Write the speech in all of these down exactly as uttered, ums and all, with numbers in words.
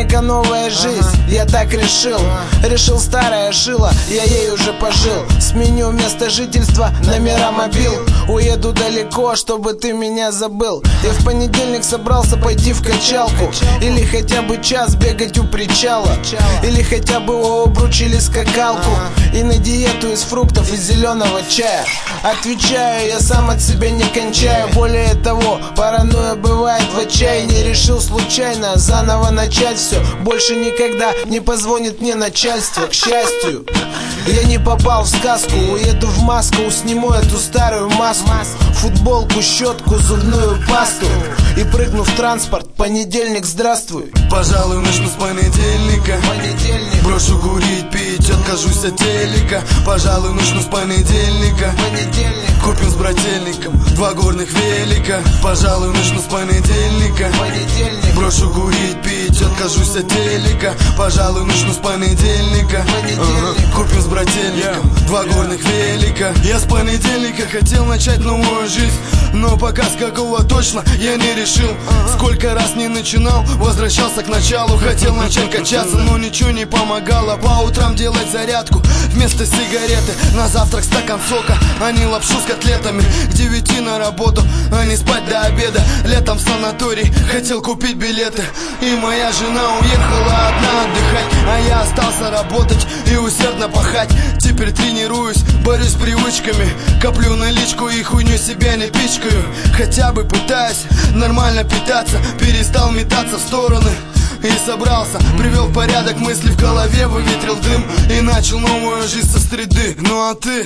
понедельника новая жизнь, я так решил. Решил старое шило, я ей уже пожил. Сменю место жительства, номера мобил. Уеду далеко, чтобы ты меня забыл. Я в понедельник собрался пойти в качалку, или хотя бы час бегать у причала, или хотя бы у обруч или скакалку. И на диету из фруктов и зеленого чая. Отвечаю, я сам от себя не кончаю. Более того, паранойя бывает в отчаянии. Решил случайно заново начать все. Больше никогда не позвонит мне начальство. К счастью, я не попал в сказку. Уеду в Москву, сниму эту старую маску, футболку, щетку, зубную пасту и прыгну в транспорт. Понедельник, здравствуй. Пожалуй, начну с понедельника. Понедельник. Брошу курить, пить, откажусь от телека. Пожалуй, начну с понедельника. Понедельник. Купим с брательником два горных велика. Пожалуй, начну с понедельника. Понедельник. Брошу курить, пить, откажусь от телека. Пожалуй, начну с понедельника. Понедельник. Купим с брательником два горных велика. Я с понедельника хотел начать новую жизнь, но пока с какого точно я не решил. Сколько раз не начинал, возвращался к началу. Хотел начать качаться, но ничего не помогало. По утрам делать зарядку вместо сигареты. На завтрак стакан сока, а не лапшу с котлетами. К девяти на работу, а не спать до обеда. Летом в санаторий хотел купить билеты, и моя жена уехала одна отдыхать, а я остался работать и усердно пахать. Теперь тренируюсь, борюсь с привычками, коплю наличку и хуйню себя не пичкаю. Хотя бы пытаюсь нормально питаться, перестал метаться в стороны и собрался, привел в порядок мысли в голове, выветрил дым и начал новую жизнь со среды. Ну а ты?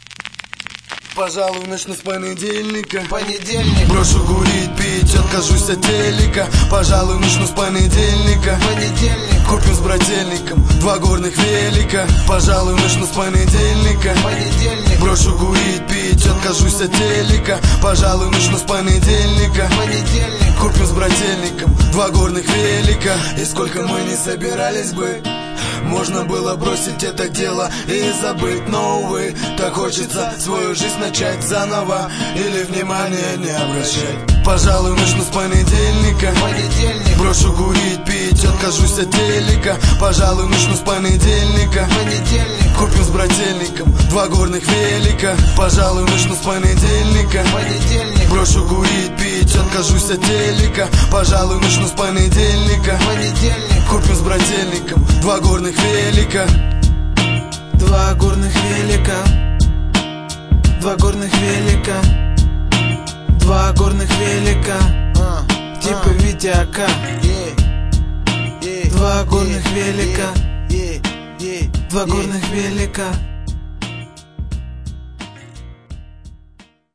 Пожалуй, начну с понедельника. Понедельник. Брошу курить, пить, откажусь от телека. Пожалуй, начну с понедельника. Понедельник. Купим с брательником два горных велика. Пожалуй, начну с понедельника. Понедельник. Брошу курить, пить, откажусь от телека. Пожалуй, начну с понедельника. Понедельник. Купим с брательником два горных велика. И сколько мы не собирались бы, можно было бросить это дело и забыть, но, увы, так хочется свою жизнь начать заново или внимания не обращать. Пожалуй, начну с понедельника. Понедельник. Брошу курить, пить, откажусь от телека. Пожалуй, начну с понедельника. Понедельник. Купим с брательником два горных велика. Пожалуй, начну с понедельника. Понедельник. Брошу курить, пить, откажусь от телека. Пожалуй, начну с понедельника. Понедельник. Купим с брательником два горных велика. Два горных велика. Два горных велика. Два горных велика. Типа Витя АК. Два горных велика. Два горных велика.